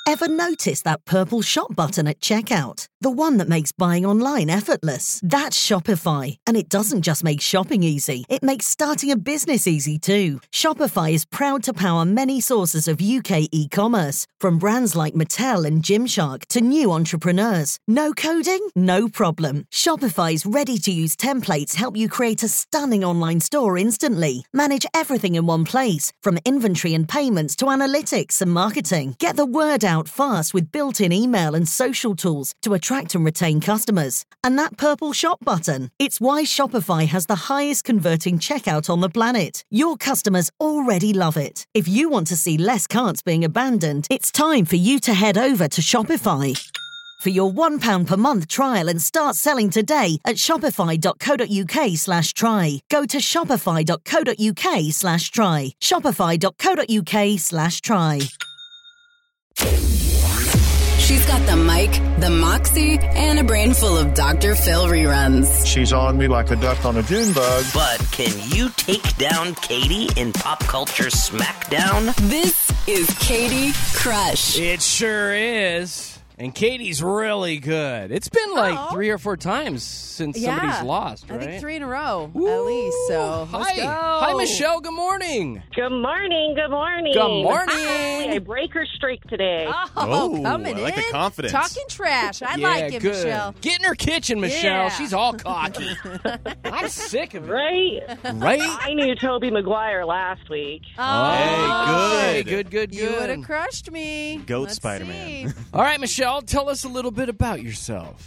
Ever notice that purple shop button at checkout? The one that makes buying online effortless. That's Shopify. And it doesn't just make shopping easy, it makes starting a business easy too. Shopify is proud to power many sources of UK e-commerce, from brands like Mattel and Gymshark to new entrepreneurs. No coding? No problem. Shopify's ready-to-use templates help you create a stunning online store instantly. Manage everything in one place, from inventory and payments to analytics and marketing. Get the word out fast with built-in email and social tools to attract and retain customers. And that purple shop button, it's why Shopify has the highest converting checkout on the planet. Your customers already love it. If you want to see less carts being abandoned, it's time for you to head over to Shopify. For your £1 per month trial and start selling today at shopify.co.uk/try. Go to shopify.co.uk/try. Shopify.co.uk/try. She's got the mic, the moxie, and a brain full of Dr. Phil reruns. She's on me like a duck on a June bug. But can you take down Katie in Pop Culture Smackdown? This is Katie Crush. It sure is. And Katie's really good. It's been like 3 or 4 times since somebody's lost, right? I think 3 in a row, Ooh, at least. So let's go. Hi, Michelle. Good morning. Good morning. Good morning. Good morning. Hi, I break her streak today. Oh, coming I like in. the confidence. Talking trash. I like it, good. Michelle. Get in her kitchen, Michelle. Yeah. She's all cocky. I'm sick of it. Right? Right? I knew Toby Maguire last week. Hey, good. good. You would have crushed me. Goat Let's Spider-Man. see. All right, Michelle, tell us a little bit about yourself.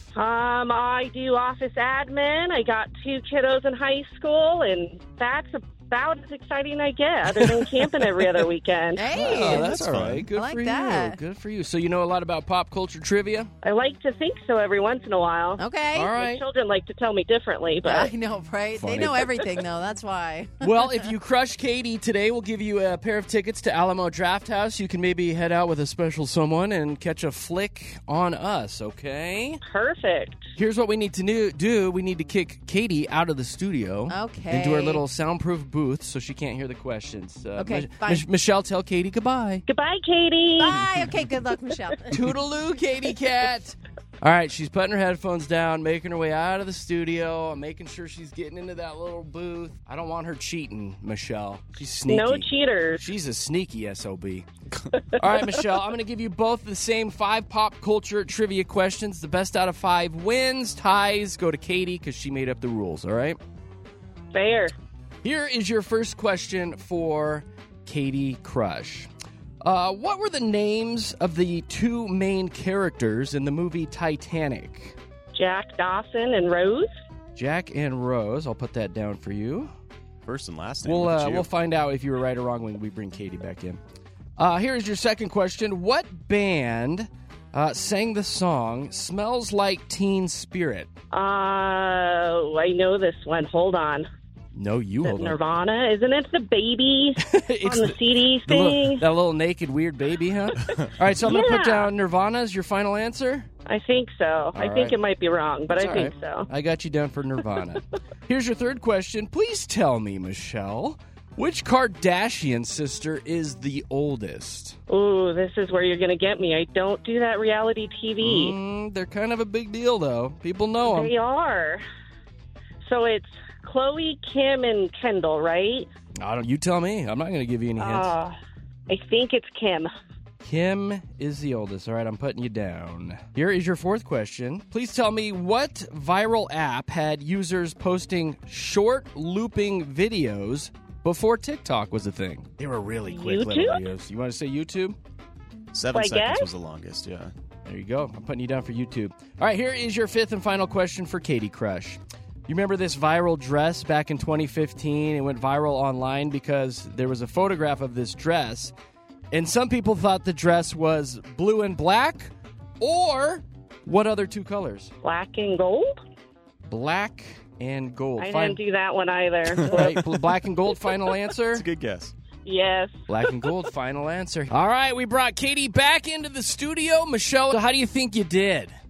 I do office admin. I got 2 kiddos in high school, and that's about as exciting I get, other than camping every other weekend. Hey, Oh, that's all fun. right. Good I like for that. you. Good for you. So you know a lot about pop culture trivia? I like to think so every once in a while. okay. All My right. children like to tell me differently, but I know, right? Funny. They know everything, though. That's why. Well, if you crush Katie today, we'll give you a pair of tickets to Alamo Drafthouse. You can maybe head out with a special someone and catch a flick on us, okay? perfect. Here's what we need to do. We need to kick Katie out of the studio. Okay. Into her little soundproof booth so she can't hear the questions. Okay, fine. Michelle, tell Katie goodbye. Goodbye, Katie. Bye. Okay, good luck, Michelle. Toodaloo, Katie Cat. All right, she's putting her headphones down, making her way out of the studio. I'm making sure she's getting into that little booth. I don't want her cheating, Michelle. She's sneaky. No cheaters. She's a sneaky SOB. All right, Michelle, I'm going to give you both the same 5 pop culture trivia questions. The best out of 5 wins. Ties go to Katie because she made up the rules, all right? Fair. Here is your first question for Katie Crush. What were the names of the 2 main characters in the movie Titanic? Jack Dawson and Rose. Jack and Rose. I'll put that down for you. First and last name. Look at you. We'll find out if you were right or wrong when we bring Katie back in. Here is your second question. What band sang the song Smells Like Teen Spirit? I know this one. Hold on. No, you hold on. Nirvana, isn't it the baby It's on the CD the little- thing? that little naked weird baby, huh? All right, so I'm going to put down Nirvana as your final answer. I think so. I right. think it might be wrong, but That's I all think right. so. I got you down for Nirvana. Here's your third question. Please tell me, Michelle, which Kardashian sister is the oldest? Ooh, this is where you're going to get me. I don't do that reality TV. They're kind of a big deal, though. People know them. They are. So it's Khloe, Kim, and Kendall, right? You tell me. I'm not going to give you any hints. I think it's Kim. Kim is the oldest. All right, I'm putting you down. Here is your fourth question. Please tell me what viral app had users posting short looping videos before TikTok was a thing? They were really quick little YouTube? videos. You want to say YouTube? 7 I seconds guess? was the longest, yeah. There you go. I'm putting you down for YouTube. All right, here is your fifth and final question for Katie Crush. You remember this viral dress back in 2015? It went viral online because there was a photograph of this dress, and some people thought the dress was blue and black, or what other 2 colors? Black and gold? Black and gold. I didn't do that one either. Right, black and gold, final answer? It's a good guess. Yes. Black and gold, final answer. All right, we brought Katie back into the studio. Michelle, how do you think you did?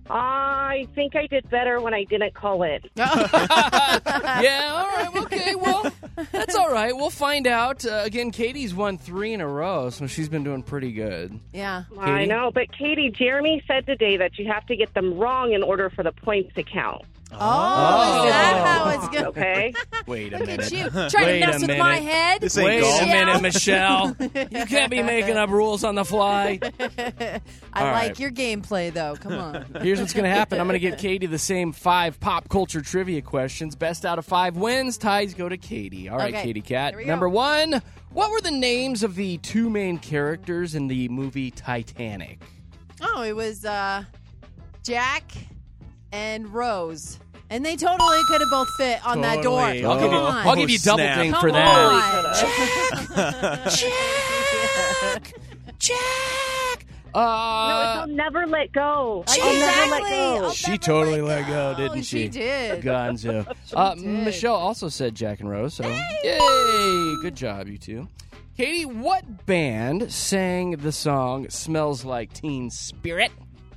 I think I did better when I didn't call in. Yeah, all right, okay, well, that's all right. We'll find out. Again, Katie's won 3 in a row, so she's been doing pretty good. Yeah. I know, but Katie, Jeremy said today that you have to get them wrong in order for the points to count. Oh, is that how it's going? Okay. Wait a Look minute. at you trying to mess with my head. This ain't Wait golf. a minute, Michelle. You can't be making up rules on the fly. I All like right. your gameplay, though. Come on. Here's what's going to happen. I'm going to give Katie the same 5 pop culture trivia questions. Best out of 5 wins. Ties go to Katie. All right, Okay. Katie Cat. Here we go. Number 1. What were the names of the 2 main characters in the movie Titanic? Oh, it was Jack and Rose. And they totally could have both fit on that door. Totally. Come I'll give you double snap. ding Come for on. that. Jack! No, I'll never let go. I'll never let Exactly. go. I'll She never totally let let go, didn't she? She did. Gonzo. did. Michelle also said Jack and Rose, so yay! Good job, you two. Katie, what band sang the song Smells Like Teen Spirit?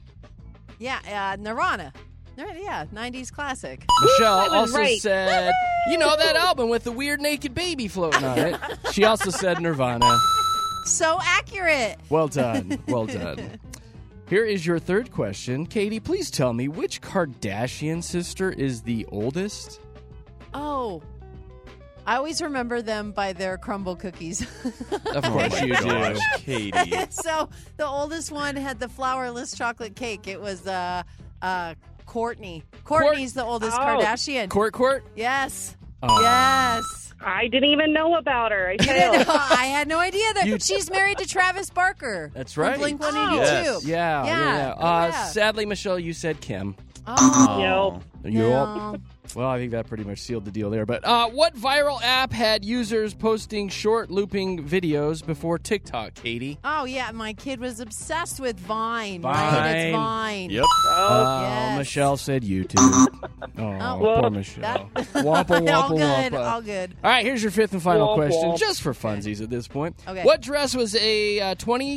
Yeah, Nirvana. Yeah, 90s classic. Michelle also right. said, you know, that album with the weird naked baby floating on it. She also said Nirvana. So accurate. Well done. Well done. Here is your third question. Katie, please tell me, which Kardashian sister is the oldest? Oh. I always remember them by their crumble cookies. Of course you do. Gosh, Katie. So the oldest one had the flourless chocolate cake. It was Courtney. Courtney's the oldest Oh. Kardashian. Court? Yes. Oh. Yes. I didn't even know about her. I You didn't failed. know. I had no idea that You- she's married to Travis Barker. That's from right. Blink Oh. 182. Yes. Yeah. Yeah. Sadly, Michelle, you said Kim. Oh. No. No. Well, I think that pretty much sealed the deal there. But what viral app had users posting short looping videos before TikTok, Katie? Oh, yeah. My kid was obsessed with Vine. Vine. Right? It's Vine. Yep. yes. Michelle said YouTube. Oh, Poor Michelle. Wampa, wampa, all good. wampa. All good. All right, here's your fifth and final Womp question, womp. just for funsies at this point. Okay. What dress was a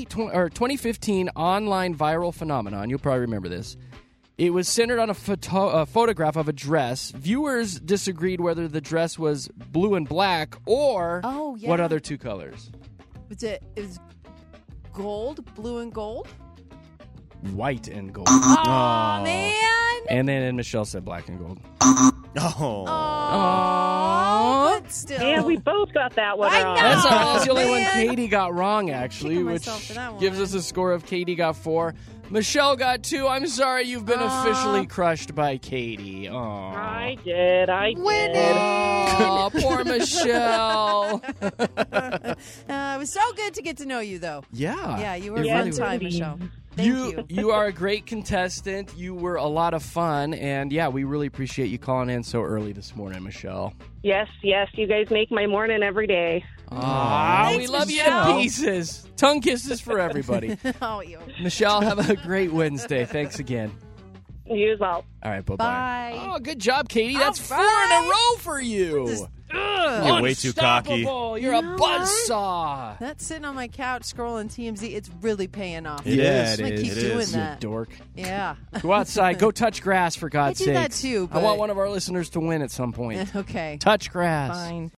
2015 online viral phenomenon? You'll probably remember this. It was centered on a photograph of a dress. Viewers disagreed whether the dress was blue and black or Oh, yeah. what other 2 colors? It was gold, blue and gold. White and gold. Oh, man. And then Michelle said black and gold. Oh. Oh, but still. Yeah, we both got that one I wrong. know. That's the only one man. Katie got wrong, actually, Kicking which myself for that one. gives us a score of Katie got 4. Michelle got 2. I'm sorry you've been officially crushed by Katie. Aww. I did. Winning. Oh, poor Michelle. It was so good to get to know you, though. Yeah. Yeah, you were it a fun really time, was. Michelle. Thank you. You are a great contestant. You were a lot of fun. And, yeah, we really appreciate you calling in so early this morning, Michelle. Yes. You guys make my morning every day. Aw, we Thanks, love you Michelle. to pieces. Tongue kisses for everybody. Oh, you. Michelle, have a great Wednesday. Thanks again. You as well. All right, bye-bye. Bye. Oh, good job, Katie. That's All 4 in a right. row for you. You're way too cocky. Unstoppable. You're a buzzsaw. That's sitting on my couch scrolling TMZ. It's really paying off. It is. I'm gonna keep It doing is. that. Dork. Yeah. Go outside. Go touch grass, for God's I sake. do that too, I want but- one of our listeners to win at some point. Okay. Touch grass. Fine.